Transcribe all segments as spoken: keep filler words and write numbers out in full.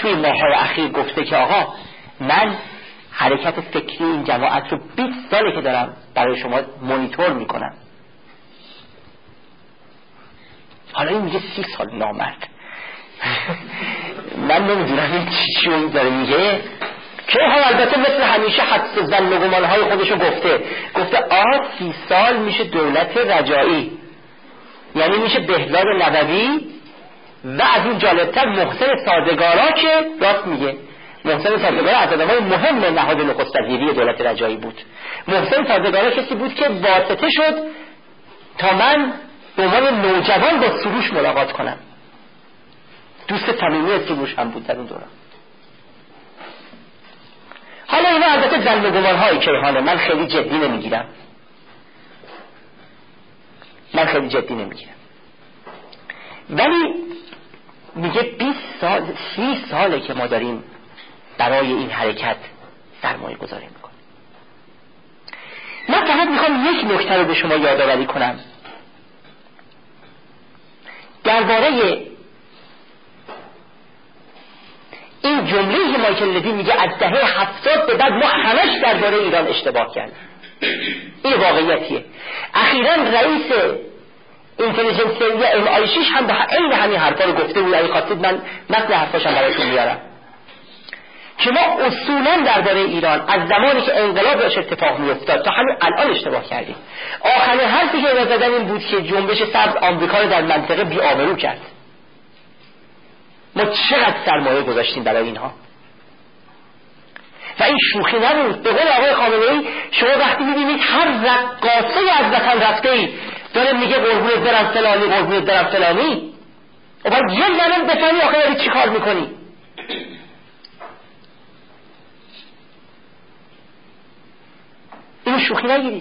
توی ماه‌های اخیر گفته که آقا من حرکت فکری این جماعت رو بیست ساله که دارم برای شما مانیتور میکنم. حالا این میگه سی سال نامرد. من نمیدونم این چی چی داره میگه که ها البته مثل همیشه حدس زن و گمانهای خودشو گفته گفته آه سی سال میشه دولت رجایی، یعنی میشه بهزاد نبوی و از این جالبتر محسن سازگارا که راست میگه محسن سازگارا از آدمای مهم نهاد نخست وزیری دولت رجایی بود. محسن سازگارا کسی بود که واسطه شد تا من به عنوان نوجوان با سروش ملاقات کنم. دوست صمیمی سروش هم بود در اون دوران. حالا اینا البته زن و گمان‌های کیهانه، من خیلی جدی نمیگیرم. من خیلی جدی نمیگیرم. ولی میگه بیست سال سی ساله که ما داریم برای این حرکت سرمایه گذاری میکنیم. من فقط میخوام یک نکته رو به شما یادآوری کنم درباره این جمله که مایکل لوی میگه از دهه هفتاد به بعد ما همش درباره ایران اشتباه کردیم. این واقعیتیه. اخیراً رئیس اینتلیجنسیا ام آی شش هم به عین همین حرفا رو گفته بود. اگه خواستید من متن حرفاشم براتون میارم که ما اصولاً درباره ایران از زمانی که انقلاب داشت اتفاق میافتاد تا همین الان اشتباه کردیم. آخرین حرفی که زدن این بود که جنبش سبز آمریکا رو در منطقه بی‌آبرو کرد. ما چقدر سرمایه گذاشتیم برای اینها و این شوخی نبود. به قول آقای خامنه‌ای شما وقتی می‌بینید هر رقاصه از وطن رفته‌ای داره میگه قربونت برم فلانی قربونت برم فلانی، و بعد یه زمان بفهمی آخه داری چی کار میکنی. اینو شوخی نگیرید.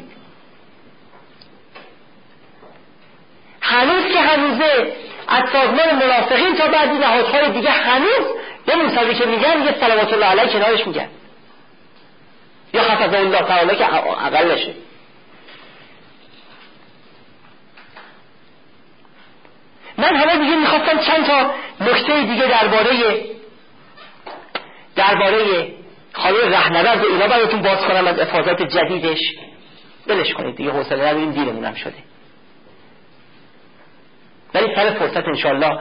هنوز که هنوزه از سازمان منافقین تا بعضی نهادهای دیگه هنوز یه موسوی که میگن یه صلوات الله علیه کنارش میگن یا حفظ الله تعالی که اقلشه. من همه دیگه میخواستم چند تا نکته دیگه درباره درباره خانه رهنورد و اینا براتون باز کنم از افاضات جدیدش. بلش کنید دیگه، حوصله نداریم، دیرمونم شده. ولی سر فرصت انشالله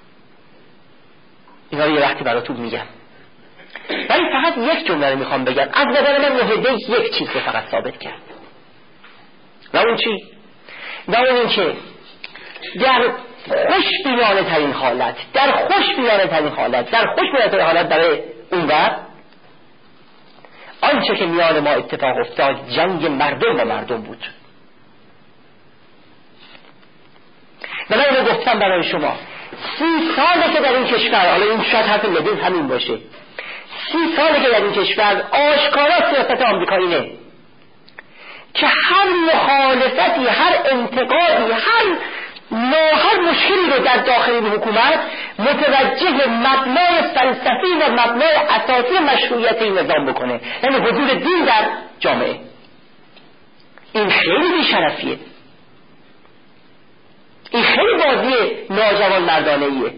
اینا رو یه وقتی براتون میگم. ولی فقط یک جمله رو میخوام بگم. از نظر من نهده یک چیز رو فقط ثابت کرد و اون چی؟ و اون این که در خوشبینانه ترین حالت در خوشبینانه ترین حالت در خوشبینانه ترین حالت برای اون وقت آنچه که میان ما اتفاق افتاد جنگ مردم با مردم بود. و من اینو گفتم برای شما سی ساله که در این کشور، حالا این شاید حرف لبین همین باشه، سی ساله که در این کشور آشکارا سیاست آمریکاییه که هر مخالفتی، هر انتقادی، هر هر مشکلی رو در داخل این حکومت متوجه مبنای فلسفی و مبنای اساسی مشروعیت این نظام بکنه، یعنی حضور دین در جامعه. این خیلی بی‌شرفیه، این خیلی بازی ناجوان مردانه‌ایه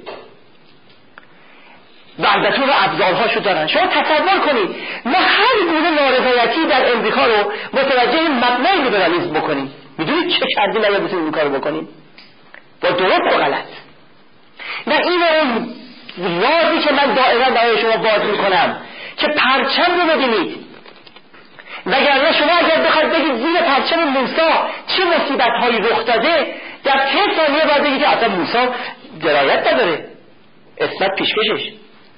و البته رو ابزارهاشو دارن. شما تصور کنید ما هر گونه نارضایتی در امریکا رو متوجه مبنای لیبرالیسم بکنیم. میدونید چه کردی نباید بتونیم این کارو بکنیم؟ با درست و غلط. و این اون رازی که من دائما برای شما باز میکنم که پرچم رو ببینید، وگرنه شما اگر بخواید بگید زیر پرچم موسی چه مصیبت هایی رخ داده، در چه ثانیه باید بگید که اصلا موسی درایت نداره، اسمت پیشکشش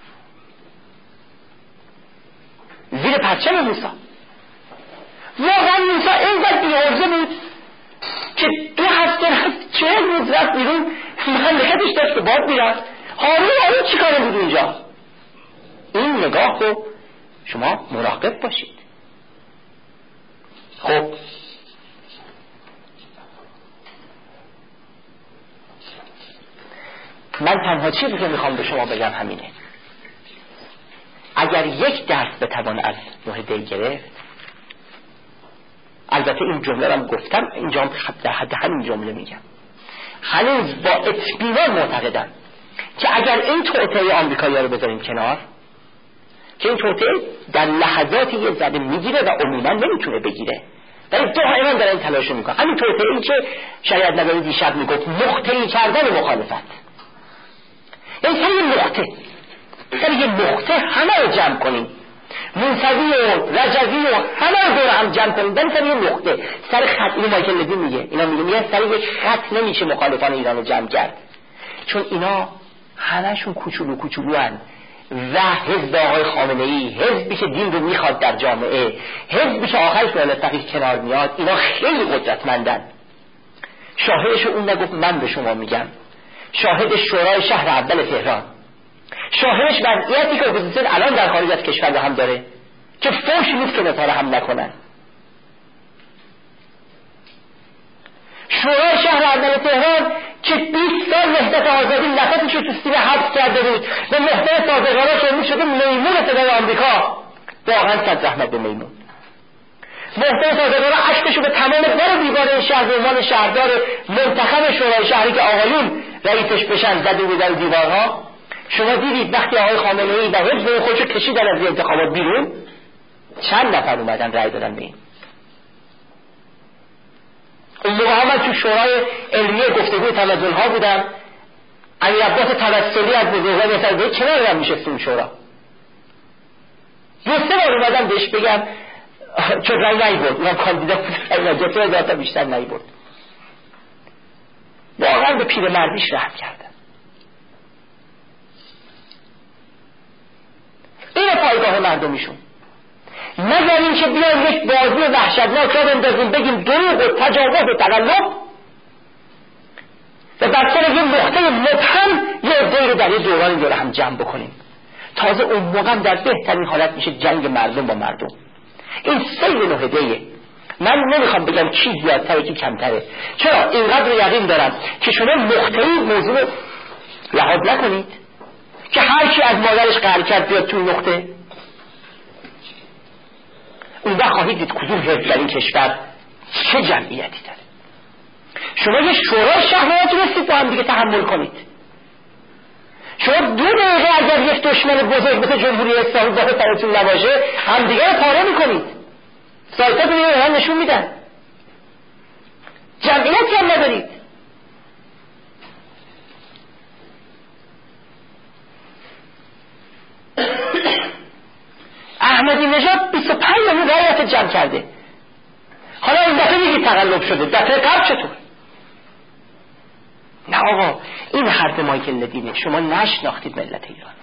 زیر پرچم موسی. واقعا موسی اینقدر بی‌عرضه بود که دو هفته رفت چهل روز رفت بیرون، مملکتش داشت به باد میرفت. هارون هارون چی کاره بود اونجا؟ این نگاه رو شما مراقب باشید. خب من تنها چیزی که میخوام به شما بگم همینه. اگر یک درس بتوان از معاهده گرفت، البته این جمله رو هم گفتم، اینجا در حد همین جمله میگم، هنوز با اطمینان معتقدم که اگر این توطئه آمریکایی‌ها رو بذاریم کنار، که این توطئه در لحظاتی یه ذره میگیره و عموما نمیتونه بگیره، ولی دائما دارن تلاش میکنن. همین توطئه‌ای که شریعت نگاری دیشب میگفت مقتنی کردن مخالفت، یعنی سر یه نقطه سر یه نقطه همه رو جمع کنیم، موسوی و رجوی و همه رو دور هم جمع کنیم در سر یه نقطه، سر خط. اینو مایکل لوین میگه، اینا میگه میگه سر یک خط نمیشه مخالفان ایران رو جمع کرد، چون اینا همه‌شون کوچولو کوچولو هن و حزب آقای خامنه‌ای، حزبی که دین رو میخواد در جامعه، حزبی که آخرش به فقیه کنار میاد، اینا خیلی قدرتمندن. شاهدش اون نگفت، من به شما میگم، شاهد شورای شهر اول تهران، شاهدش وضعیتی که اپوزیسیون الان در خارج از کشور هم داره که فوش نیست که نتاره هم نکنن. شورای شهر اول تهران که بیست سال وحدت آزادی نفسش رو تو سینه حبس کرده بود و محتوای صادقانه شده شده میمون صدای آمریکا، واقعا صد رحمت به میمون. محتوای صادقانه عشقش رو به تمام در و دیوار شهر به عنوان شهردار منتخب شورای شهری که آقایون رئیسش بشن زده بود در دیوارها. شما دیدید وقتی آقای خامنه‌ای و حزب خودشو کشیدن از انتخابات بیرون، چند نفر اومدن رأی دادن به این؟ اون موقع من تو شورای علمی گفتگوی تمدن‌ها بودم، امیر عباس توسلی از بزرگان مثلا به چرا راه میشه اون شورا؟ دو سه بار اومدم بهش بگم چون رأی نیبرد، اونم کاندیدا بود، رأی نجات رو داتا بیشتر نیبرد. واقعا به پیرمردیش رحم کردم. این پایگاه مردمیشون، مگر این که بیان یک بازی وحشتناک را بندازیم بگیم دروغ و تجاوز و تقلب و در سر یه نقطه مبهم یه عده‌ای رو در یه دوران دوره هم جمع بکنیم. تازه اون موقع در بهترین حالت میشه جنگ مردم با مردم. این سیل نهده‌ایه. من نمیخوام بگم چی زیادتره کی کمتره، چرا اینقدر یقین دارم که شما نقطه‌ای موضوع رو لحاظ نکنید که هر کی از مادرش قهر کرد بیاد تو نقطه، اون وقت خواهید دید کدوم حزب در این کشور چه جمعیتی داره. شما یه شورای شهر نتونستید با هم دیگه تحمل کنید. شما دو دقیقه اگر یک دشمن بزرگ مثل جمهوری اسلامی داخل سرتون نباشه هم دیگه رو پاره میکنید. سایتاتون رو هم نشون میدن. جمعیتی هم ندارید. احمدی نژاد بیست و پنج میلیون رأی جمع کرده. حالا این دفعه میگی تقلب شده، دفعه قبل چطور؟ نه آقا، این حرف مایکل لوینه. شما نشناختید ملت ایران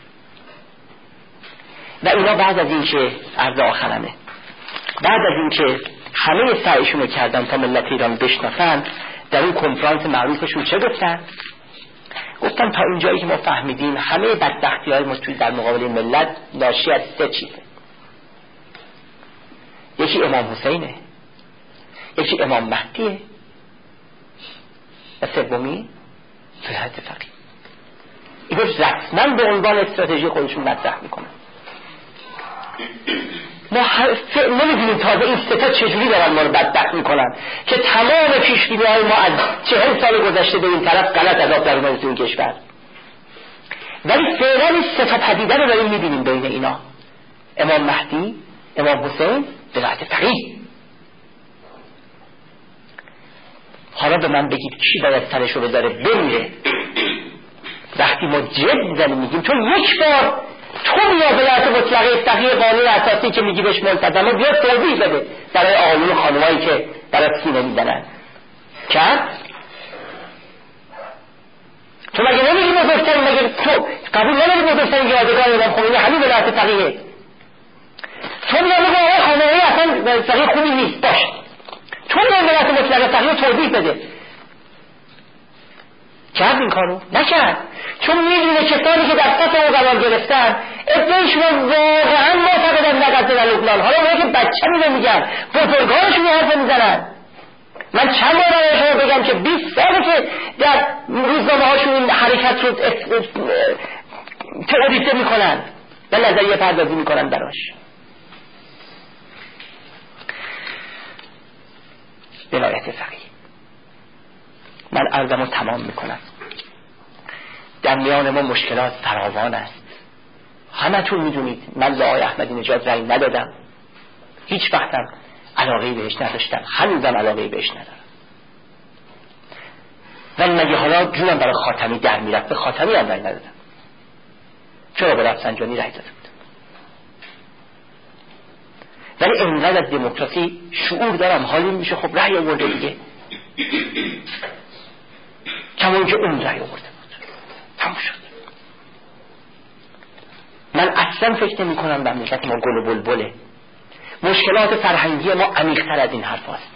و اینا بعد از این که عرض آخرمه، بعد از این که همه سعیشون رو کردن تا ملت ایران بشناسن، در اون کنفرانس معروفشون چه گفتن؟ گفتن تا اینجایی که ما فهمیدیم همه بدبختی های ما توی در مقابل ملت ناشی از سه چیزه. یکی امام حسینه، یکی امام مهدیه و سومی ولایت فقیه. اینو رسما به عنوان استراتژی خودشون مطرح میکنن. ما نمیدونیم تازه این سه تا چجوری دارن ما رو بدبخت میکنن که تمام پیشبینی‌های ما از چهل سال گذشته به این طرف غلط از آب در اومده تو این کشور. ولی فعلا این سه تا پدیده رو داریم میبینیم بین اینا: امام مهدی، امام حسین، ولایت فقیه. حالا به من بگید کی باید سرش رو بذاره بمیره؟ وقتی ما جد میزنیم میگیم تو یک بار تو بیا ولایت مطلقه فقیه قانون اساسی که میگی بهش ملتزم، بیا توضیح بده برای آقایون و خانمایی که برای سینه میزنن. کرد؟ تو مگه نمیگی بزرگترین، مگه تو قبول نمیگی بزرگترین یادگار امام خمینی همین ولایت فقیه؟ تو بیا بگو آقای خامنه‌ای اصلا فقیه خوبی نیست، باش تو بیا ولایت مطلقه فقیه توضیح بده. کرد این کارو؟ نکرد. چون میدونه کسانی که در سطح او قرار گرفتن ادعایشون واقعا معتقدن نقض در لبنان. حالا اونایی که بچه می نمیگن، بزرگانشون حرف میزنن. من چند بار برای شما بگم که بیست ساله که در روزنامه هاشون این حرکت رو تئوریسه میکنن و نظریه پردازی میکنن براش. ولایت فقیه. من عرضمو تمام میکنم. در میان ما مشکلات فراوان است. همتون میدونید من به آقای احمدی نژاد رأی ندادم، هیچ وقتم علاقه‌ای بهش نداشتم، هنوزم علاقه‌ای بهش ندارم. ولی مگه حالا جونم برای خاتمی در میرفت؟ به خاتمی هم رأی ندادم، چرا به رفسنجانی رأی داده بودم. ولی اینقدر از دموکراسی شعور دارم، حالی میشه خب رأی آورده دیگه، کما که اون رأی آورده بود، تموم شد. من اصلا فکر نمی کنم مملکت ما گل و بلبله. مشکلات فرهنگی ما عمیق‌تر از این حرف هست.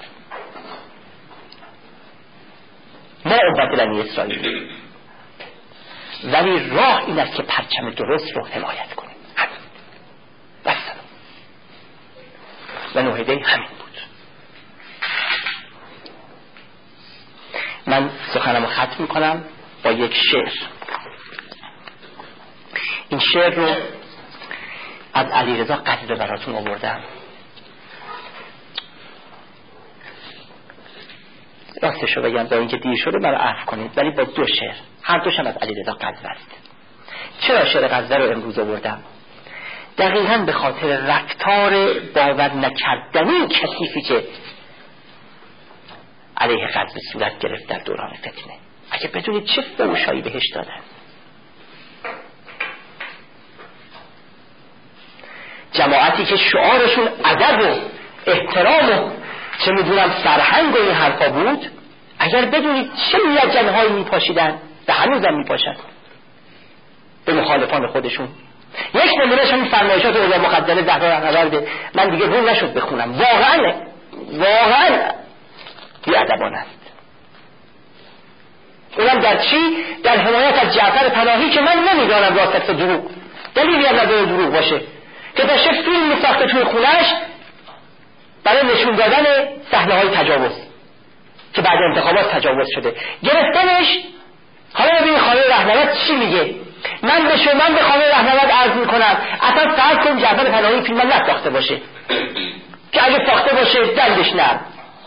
ما امت بنی اسرائیل، ولی راه این است که پرچم درست رو حمایت کنیم. همین بس. و نوحیده همین بود. من سخنمو ختم میکنم با یک شعر. این شعر رو از علیرضا قدوه براتون آوردم. راستشو بگم با اینکه دیر شده مرا عفو کنید، ولی با دو شعر، هر دوشم از علیرضا قدوه است. چرا شعر قدوه رو امروز آوردم؟ دقیقاً به خاطر رفتار باور نکردنی کثیفی که علیه قدوه صورت گرفت در دوران فتنه. اگه بدونید چه فحشایی بهش دادن. جماعتی که شعارشون ادب و احترام و چه میدونم فرهنگ و این حرفا بود، اگر بدونید چه لجنهایی میپاشیدن، به هنوزم میپاشن به مخالفان خودشون. یک نمونهش همین فرمایشات اولیاء مقدمه زهرا رهنورد، من دیگه روی نشد بخونم، واقعا واقعا بی‌ادبانه است. اونم در چی؟ در حمایت از جعفر پناهی که من نمیدانم راست دروغ، دلیلی هم نداره دروغ باشه، که داشته فیلم میساخته توی خونهش برای نشون دادن صحنه‌های تجاوز که بعد انتخابات تجاوز شده. گرفتنش. حالا ببین خانه رهنورد چی میگه. من به شما من به خانه رهنورد عرض میکنم اصلا فرض کن جعفر پناهی فیلم نساخته باشه، که اگه ساخته باشه دلش نرم،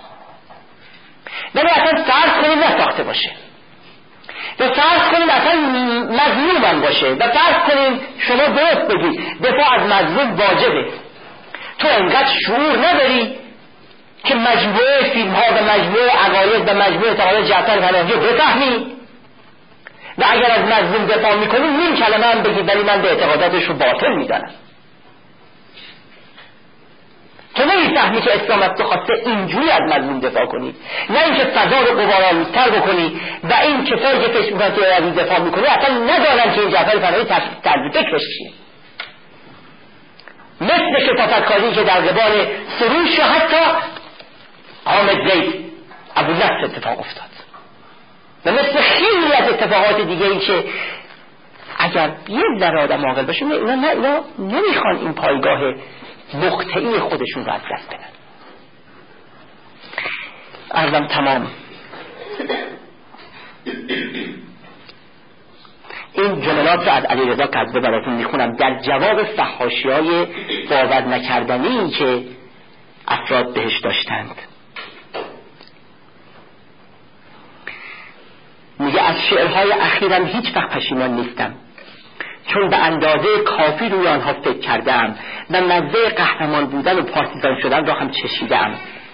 ولی اصلا فرض کنیم نساخته باشه و فرض کنیم اصلا مظلوم باشه و فرض کنیم شما درست بگید دفاع از مظلوم واجبه. تو انقدر شعور نداری که مجموعه فیلم ها و مجموعه عقاید و مجموعه اعتقادات جعفر پناهی رو بفهمی و اگر از مظلوم دفاع میکنی نیم کلمه هم بگی ولی من به اعتقاداتش رو باطل میدانم. تو نمیفهمی که اسلام از تو خواسته اینجوری از مظلوم دفاع کنی، نه اینکه فضا رو قوارآمیزتر بکنی و این کسایی که فکر میکنن تو از این دفاع میکنی اصلا ندانن که این جعفر پناهی طرز فکرش چیه. مثل کتابتکاری که در قبال سروش و حتی حامد زید ابو نصر اتفاق افتاد و مثل خیلی از اتفاقات دیگه ای که اگر یه ذره آدم عاقل باشه اینا نه اینا نمیخوان این پایگاه نقطه‌ای خودشون رو از دست بدن. عرضم تمام. این جملات رو از علیرضا قدوه براتون میخونم در جواب فحاشی‌های باور نکردنی که افراد بهش داشتند. میگه از شعرهای اخیرم هیچ وقت پشیمان نیستم، چون به اندازه کافی روی آنها فکر کردم و مزه قهرمان بودن و پارتیزان شدن را هم چشیدم.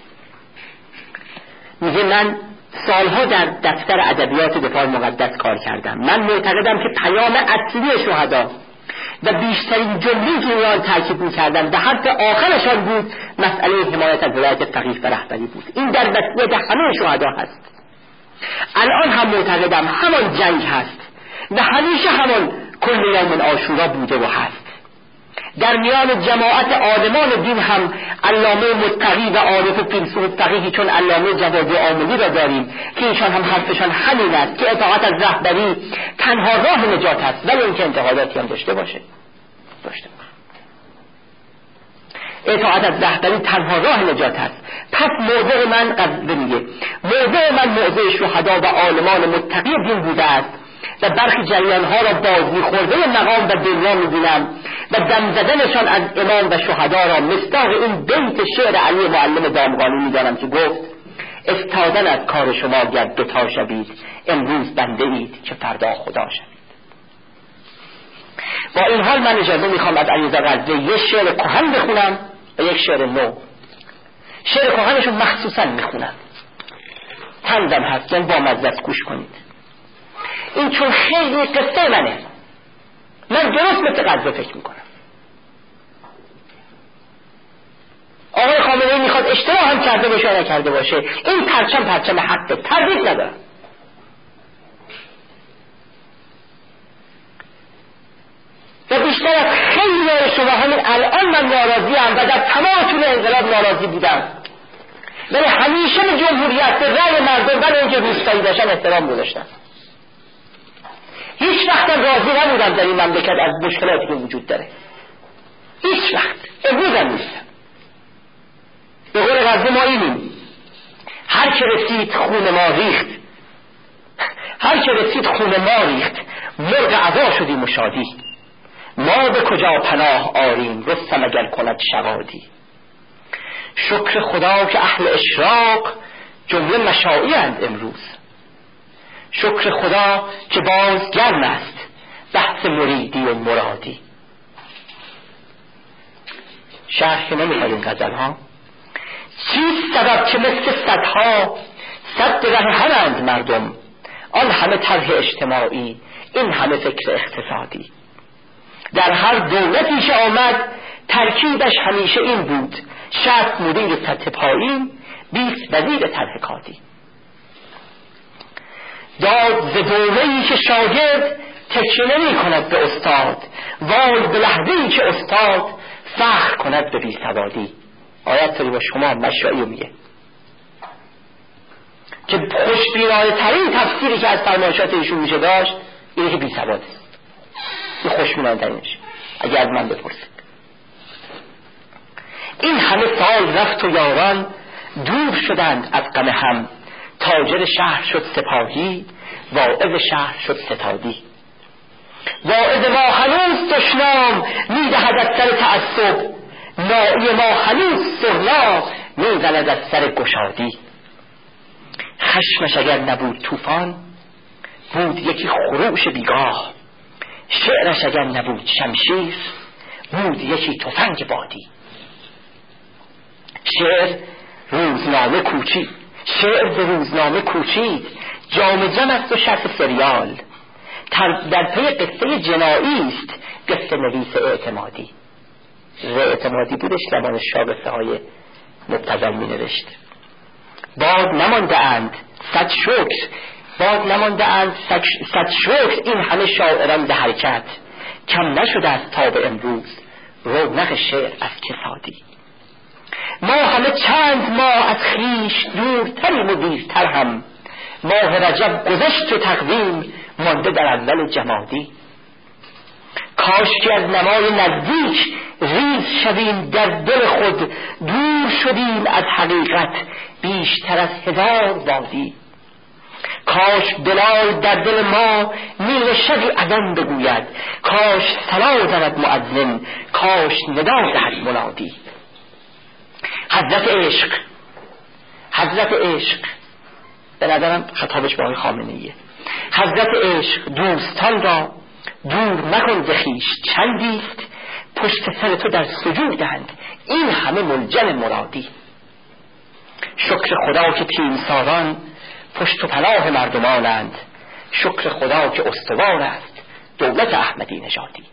میگه من سالها در دفتر ادبیات دفاع مقدس کار کردم. من معتقدم که پیام اصلی شهدا و بیشترین جمله‌ای که روی آن تاکید می‌کردم به حرف آخرشان بود مسئله حمایت از ولایت فقیه و رهبری بود. این در وصیت همه شهدا هست. الان هم معتقدم همان جنگ هست و همیشه همان کل یوم عاشورا بوده و هست. در میان جماعت عالمان دین هم علامه متقی و عارف و فیلسوف فقیهی چون علامه جوادی عاملی را داریم که ایشان هم حرفشان همین است که اطاعت از رهبری تنها راه نجات است، ولی اینکه انتقاداتی هم داشته باشه داشته باشه اطاعت از رهبری تنها راه نجات است. پس موضع من قضیه میگه موضع من موضع شهدا و عالمان متقی دین بوده است و برخی جریانها را بازی خورده مقام و دنیا می‌بینم و دم زدنشان از امام و شهدا را مصداق این بیت شعر علی معلم دامغانی می‌دانم که گفت استادن از کار شما گر دوتا شوید امروز بنده اید که فردا خدا شوید. با این حال من اجازه میخوام از علیرضا غزنوی یه شعر کهن بخونم و یک شعر نو. شعر کهنشو مخصوصا میخونم، طنزم هست، یعنی با مزد گوش کنید. این چون خیلی قصه منه، من درست مثل غزه فکر میکنم. آقای خامنه‌ای میخواد اشتباه هم کرده باشه یا نکرده باشه، این پرچم پرچم حقه، تردید ندارم. و بیشتر از خیلی شما همین الان من ناراضی هم و در تمام طول انقلاب ناراضی بودم، ولی همیشه به جمهوریت، به رأی مردم و اینکه روستایی داشتن احترام گذاشتم. هیچ وقت راضی نبودم در این مملکت از مشکلاتی که وجود داره، هیچ وقت. امروز هم نیستم. به قول غزه ما اینیم: هر که رسید خون ما ریخت، هر که رسید خون ما ریخت، مرغ عزا شدیم و شادی. ما به کجا پناه آریم، رستم اگر کند شوادی. شکر خدا که اهل اشراق جمله مشائی اند امروز. شکر خدا که باز گرم است بحث مریدی و مرادی. شرح که نمیخواد این غزل ها. چیست سبب که مثل صدها صد به ره هرند مردم، آن همه طرح اجتماعی، این همه فکر اقتصادی. در هر دولتی که آمد ترکیبش همیشه این بود: شصت مدیر سطح پایین، بیست وزیر طرح کادی. داد ز دوله‌ای که شاگرد تکیه نمی کند به استاد، وای به لحظه‌ای که استاد فخر کند به بیسوادی. آیت تاری با شما مشروعی رو میگه که خوشبینانه ترین تفسیری که از فرمایشات ایشون میشه داشت اینه که بیسواده. این خوشبینانه ترینش اگه از من بپرسید. این همه سال رفت و یاران دور شدند از غم هم، تاجر شهر شد سپاهی، واعظ شهر شد ستادی. واعظ ما هنوز دشنام میدهد از سر تعصب، نائی ما هنوز سرنا میزند از سر گشادی. خشمش اگر نبود طوفان، بود یکی خروش بیگاه، شعرش اگر نبود شمشیر، بود یکی تفنگ بادی. شعر روزنامه کوچید، شعر به روزنامه کوچید، جام جم است و شرط سریال، در پی قصه جنایی است قصه نویس اعتمادی. اعتمادی بودش زمان شاه قصه های مبتذل می نوشت. باد نمانده اند صد شکر، باد نمانده اند صد شکر این همه شاعران به حرکت، کم نشده از تا به امروز رونق شعر از کسادی. ما همه چند ماه از خویش دورتریم و دیرتر هم، ماه رجب گذشت و تقویم مانده در اول جمادی. کاش که از نمای نزدیک ریز شویم در دل خود، دور شدیم از حقیقت بیشتر از هزار وادی. کاش بلال در دل ما نیل شبی اذان بگوید، کاش صلا زند مؤذن، کاش ندا دهد منادی. حضرت عشق، حضرت عشق به نظرم خطابش با آقای خامنه‌ایه. حضرت عشق دوستان را دور مکن ز خویش، چندیست پشت سر تو در سجودند این همه ملجم مرادی. شکر خدا که تیمساران پشت و پناه مردمانند، شکر خدا که استوار است دولت احمدی نژادی.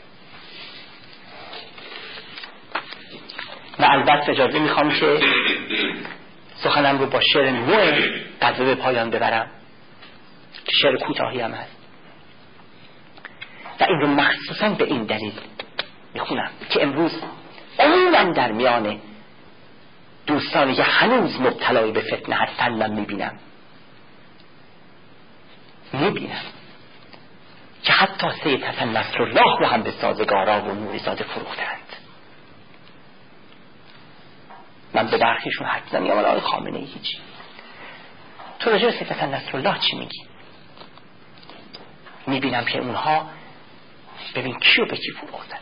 و البته اجازه میخوام که سخنم رو با شعر نوع غزه به پایان ببرم که شعر کوتاهی هم هست و این رو مخصوصا به این دلیل میخونم که امروز عموما در میان دوستانی که هنوز مبتلای به فتنه هستن من میبینم میبینم که حتی سید حسن نصرالله رو هم به سازگاران و نوریزاده فروختند. من به برخیشون حد زدم یا آقای خامنه‌ای هیچی، تو راجع به سید حسن نصرالله چی میگی؟ میبینم که اونها ببین کیو به کی فروختن.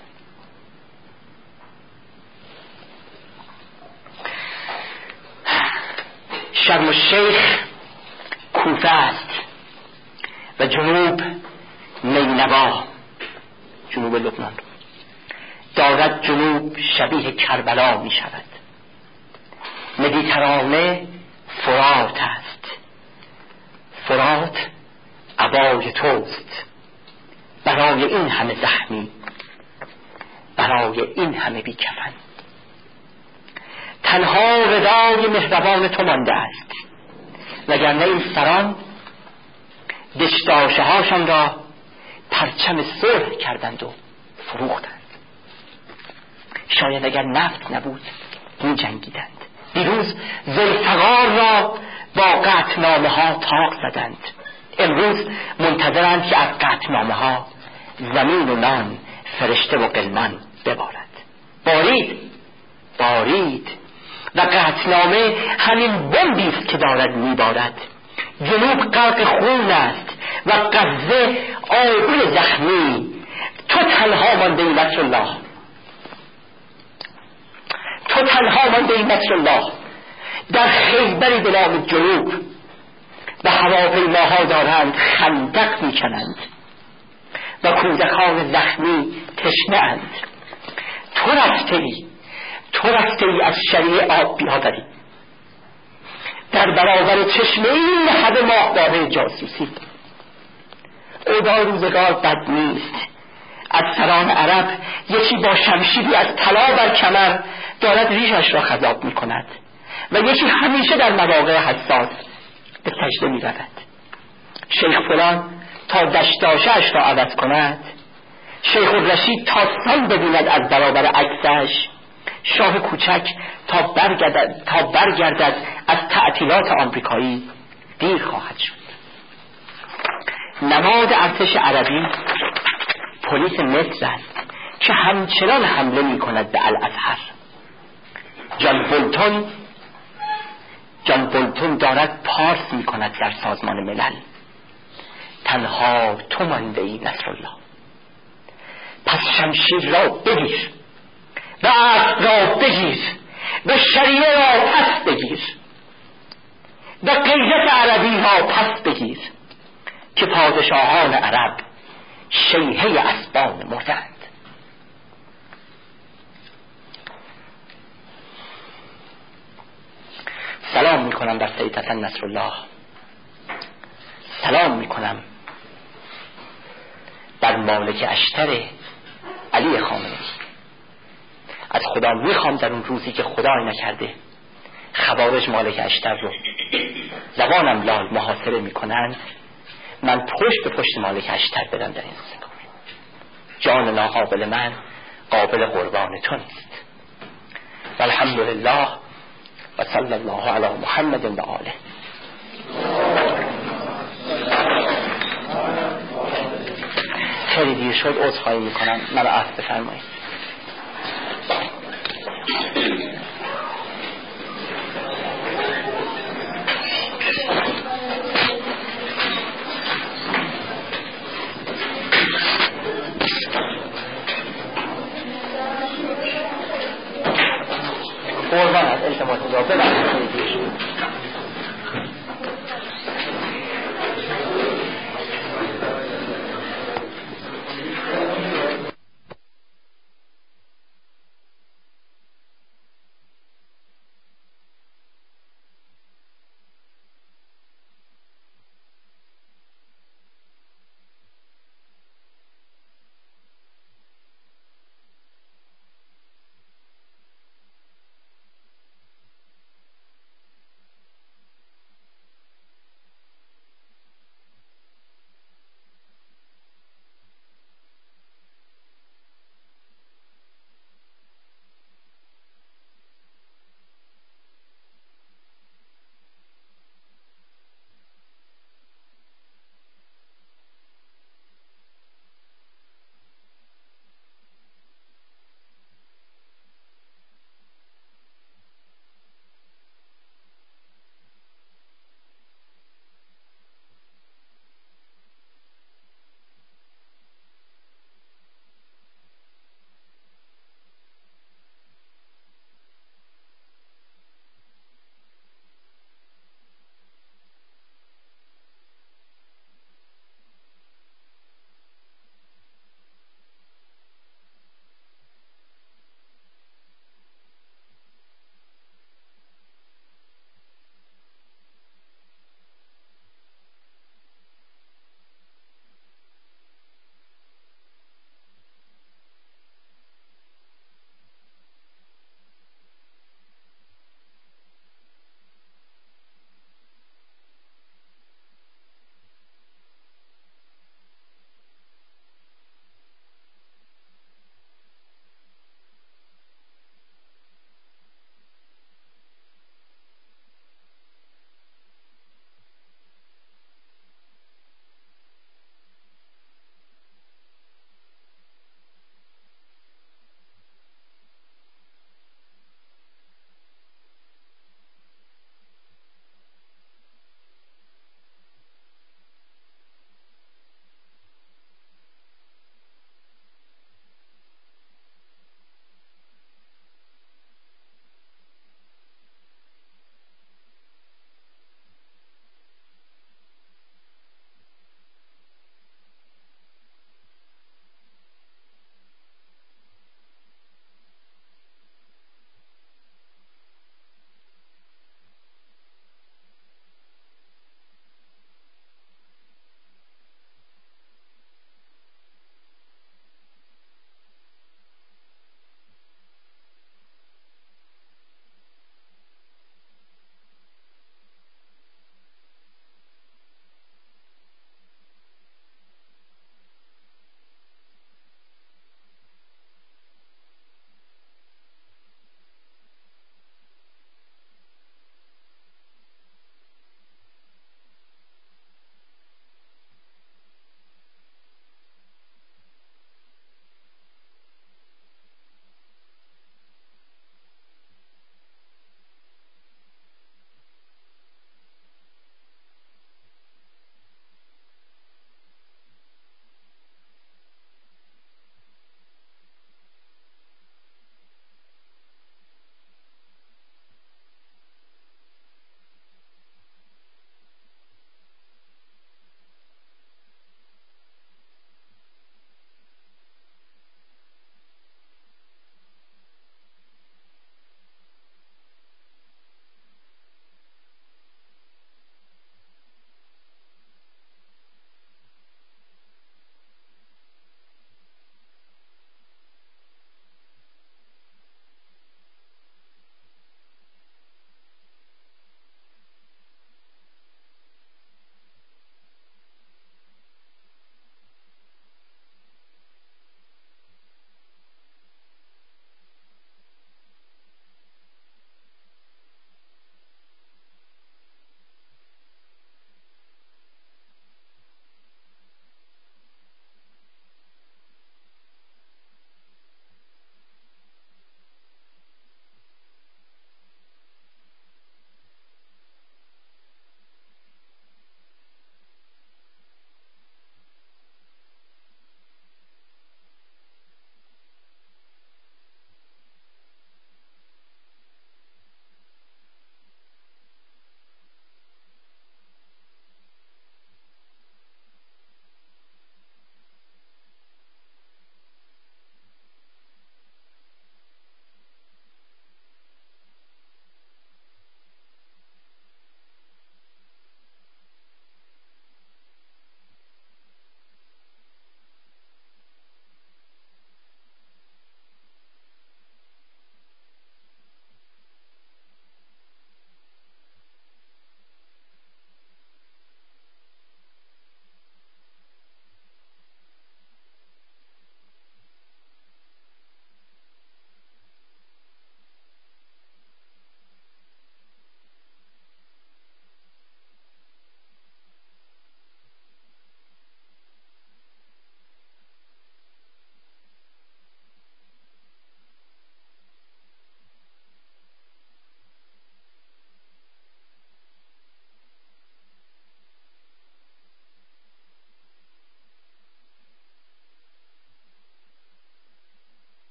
شرم الشیخ کوفه است و جنوب نینوا، جنوب لبنان رو. دارد جنوب شبیه کربلا می شود. مدیترانه فرات است، فرات عبای توست. برای این همه زخمی، برای این همه بیکفن، تنها ردای مهربان تو مانده است، وگرنه این سران دشداشه هاشان را پرچم صلح کردند و فروختند. شاید اگر نفت نبود می جنگیدند. دیروز ذوالفقار را با قطعنامه ها طاق زدند، امروز منتظرند که از قطعنامه ها زمین و نان، فرشته و قلمان ببارد. بارید بارید و قطعنامه همین بمبی است که دارد میبارد. جنوب غرق خون است و غزه آبی زخمی. تو تنها مانده ای نصر الله، تو تنها مانده ای نصر الله. در خیبری به نام جنوب و هواپیماها دارند خندق میکنند و کودکان زخمی تشنه اند. تو رفته ای تو رفته ای از شریع آب بیاوری در برابر چشم این همه ماهواره جاسوسی. اوضاع روزگار بد نیست. از سران عرب یکی با شمشیری از طلا بر کمر دارد ریشش را خضاب می کند و یکی همیشه در مواقع حساس به سجده می رود. شیخ فلان تا دشتاشش را عوض کند، شیخ الرشید تا سان ببیند از برابر عکسش، شاه کوچک تا برگردد تا برگردد از تعطیلات آمریکایی دیر خواهد شد. نماد ارتش عربی پلیس مصر است که همچنان حمله می کند به الازهر. جان بولتون جان بولتون دارد پارس می کند در سازمان ملل. تنها تو مانده ای نصر الله. پس شمشیر را بگیر و اسب را بگیر و شریعه را پس بگیر و غیرت عربی را پس بگیر که پادشاهان عرب شیهه اسبان مردند. سلام میکنم بر سید حسن نصرالله، سلام میکنم بر مالک اشتر علی خامنه‌ای. از خدا میخوام در اون روزی که خدای نکرده خوارج مالک اشتر رو زبانم لال محاصره میکنند، من پشت به پشت مالک اشتر بدم در این روزگار. جان ناقابل من قابل قربان تو نیست. والحمدلله و صلی الله علی محمد و آله. خیلی دیر شد، عذرخواهی میکنم، مرا عفو بفرمایید.